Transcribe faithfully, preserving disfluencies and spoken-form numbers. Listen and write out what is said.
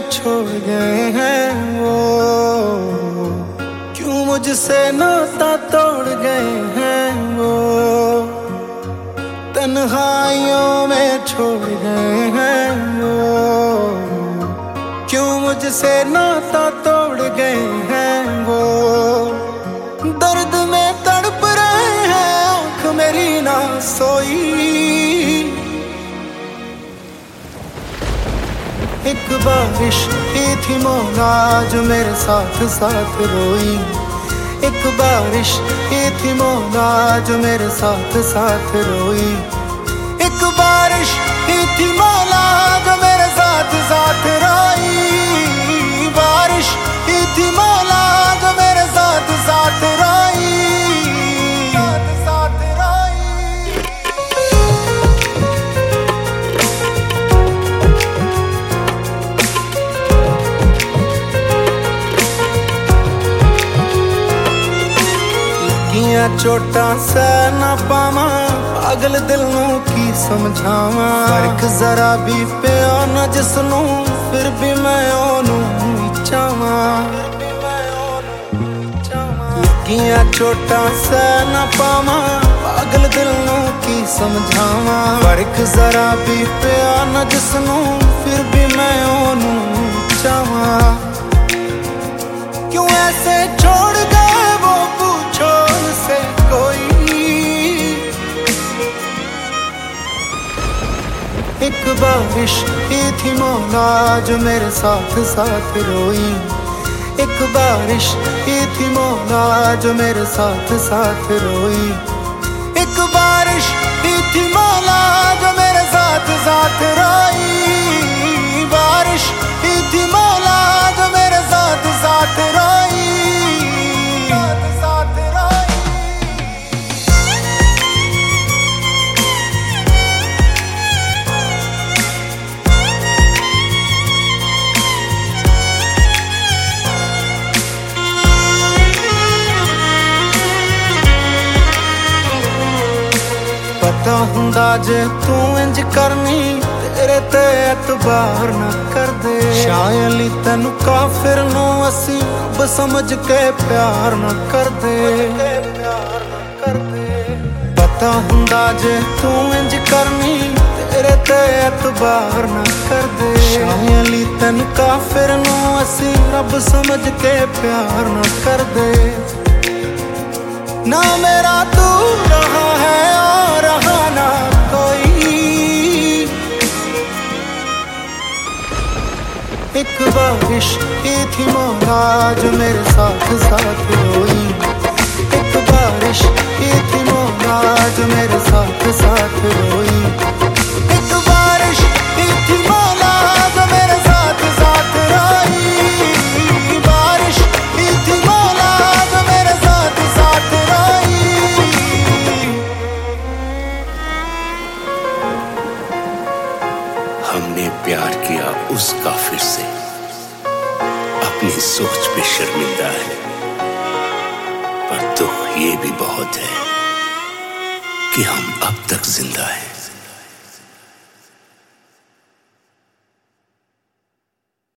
में छोड़ गए हैं वो, क्यों मुझसे नाता तोड़ गए हैं वो, तन्हाइयों में छोड़ गए हैं वो, क्यों मुझसे नाता तोड़ गए हैं वो। दर्द में तड़प रहे हैं, आँख मेरी ना सोई। एक बारिश ही थी मौला जो मेरे साथ साथ रोई, एक बारिश ही थी मौला जो मेरे साथ साथ रोई, एक बारिश ही थी मौला जो मेरे साथ साथ रोई, बारिश ही थी मौला जो मेरे साथ साथ रोई, साथ साथ रोई। लगियां चोटां सह ना पावां, पागल दिल नूं की समझावां, फर्क जरा भी पिया ना जिसनूं, फिर भी मैं ओनूं चाहां। लगियां चोटां सह ना पावां, पागल दिल नूं की समझावां, फर्क जरा भी पिया ना जिसनूं, फिर भी मैं ओनूं चाहां। क्यों ऐसे छोड़ गए वो, पूछो उनसे कोई। एक बारिश ही थी मौला जो मेरे साथ साथ रोई, एक बारिश ही थी मौला जो मेरे साथ साथ रोई, एक बारिश ही थी मौला जो मेरे साथ साथ रोई, बारिश ही थी मौला जो मेरे साथ साथ रोई, साथ साथ रोई। पता हुंदा जे तू इंज करनी, तेरे ते एतबार न कर दे, शायद तेनू काफिर नू असी रब समझ के प्यार न कर दे। पता हुंदा जे तू इंज करनी, तेरे ते एतबार न कर दे, शायद तेनू काफिर नू असी रब समझ के प्यार न कर दे। ना मेरा तू रहा है और रहा ना कोई, एक बारिश ही थी मौला जो मेरे साथ साथ रोई, एक बारिश ही थी मौला जो मेरे साथ साथ रोई, एक बारिश ही थी मौला जो मेरे साथ साथ रोई, बारिश ही थी मौला जो मेरे साथ साथ रोई। हमने प्यार किया उस काफिर से, अपनी सोच पे शर्मिंदा है, पर दुख ये भी बहुत है कि हम अब तक जिंदा हैं।